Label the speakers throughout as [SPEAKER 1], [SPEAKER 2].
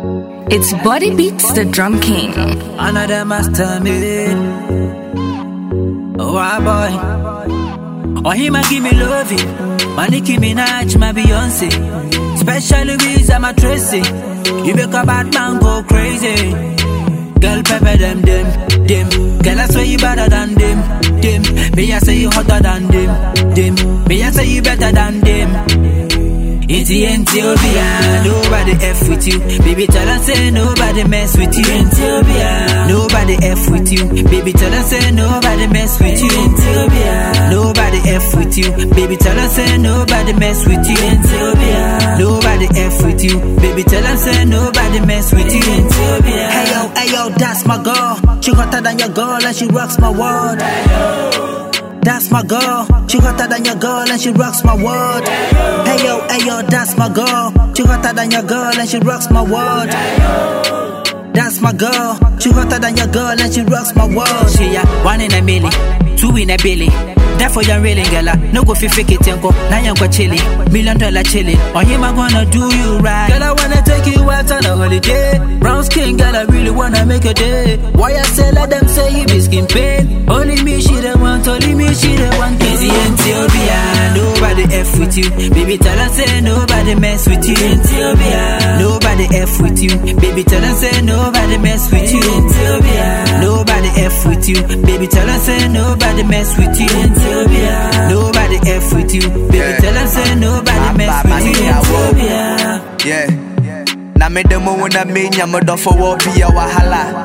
[SPEAKER 1] It's Body Beats, the Drum King.
[SPEAKER 2] Another master made. Oh, boy. Oh, he might give me loving. My Nicki Minaj, my Beyonce. Special Louise, I'm a Tracy. You make a bad man go crazy. Girl, pepper them. Girl, I swear you better than them. Me, I say you hotter than them. Me, I say you better than them. It's Ethiopia, nobody F with you. Baby, tell her say nobody mess with you. Ethiopia, nobody F with you. Baby, tell her say nobody mess with you. Ethiopia, nobody F with you. Baby, tell her say nobody mess with you. Ethiopia, nobody F with you. Baby, tell her say nobody mess with you. Ethiopia. Hey yo, that's my girl. She hotter than your girl and she rocks my world. That's my girl, she hotter than your girl and she rocks my world. Hey yo, that's my girl, she hotter than your girl and she rocks my world. That's my girl, she hotter than your girl and she rocks my world. She a 1 in a million, 2 in a billion. Therefore you're railing, girl. No go fi fake it and go. Now you go chilling, $1 million chilling. On him I gonna do you right. Girl, I wanna take you out on a holiday. Brown skin, girl, I really wanna make a day. Why I say let them say he be skin pain? Only me she the want, only me she the want. Easy Ethiopia, nobody F with you. Baby, tell her say nobody mess with you. Ethiopia, nobody F with you. Baby, tell her say nobody mess with you. Ethiopia, nobody F with you. Baby, tell her say nobody mess with you. Ethiopia, nobody F with you. Baby, tell her say nobody mess with you. Ethiopia.
[SPEAKER 3] Yeah. Na me demo wanna me nyamo for what be a wahala.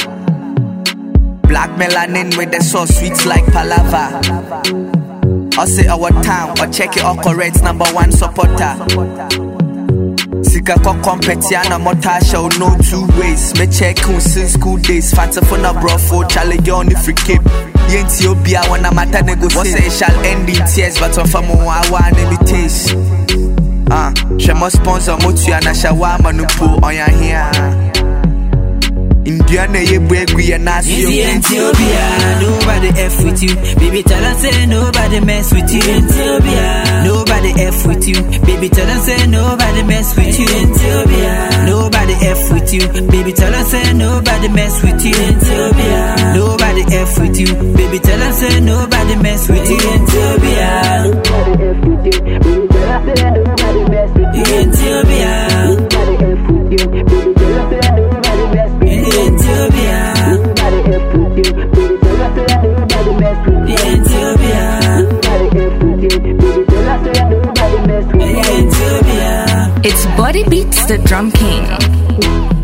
[SPEAKER 3] Black melanin with the sauce sweet like palava. I say our town, or check it out correct, #1 supporter. Sika ko competiana motasha no 2 ways. Me check on since school days. Fanta for na bro for challenge on the free cape. Ethiopia when I'm at a negotiation. What say shall end in tears, but on famo I want any taste. She must sponsor motu and a shawama no po on your hair. Indiana ye bregui and ask you.
[SPEAKER 2] Ethiopia, nobody F with you. Baby, tell her say nobody mess with you. Ethiopia, nobody F with you. Baby, tell her say nobody mess with you. Ethiopia, nobody F with you. Baby, tell her say nobody mess with you. Ethiopia, nobody F with you. Baby, tell her say nobody mess with you. Ethiopia, nobody F with you. Baby, tell her say nobody mess with you. Ethiopia, nobody F with you. Baby, tell her say nobody mess with you. Ethiopia, nobody F with you. Baby, tell her say nobody mess with you. Ethiopia, nobody F with you. Baby, tell her say nobody mess with you. Ethiopia.
[SPEAKER 1] It's Body Beats, the Drum King.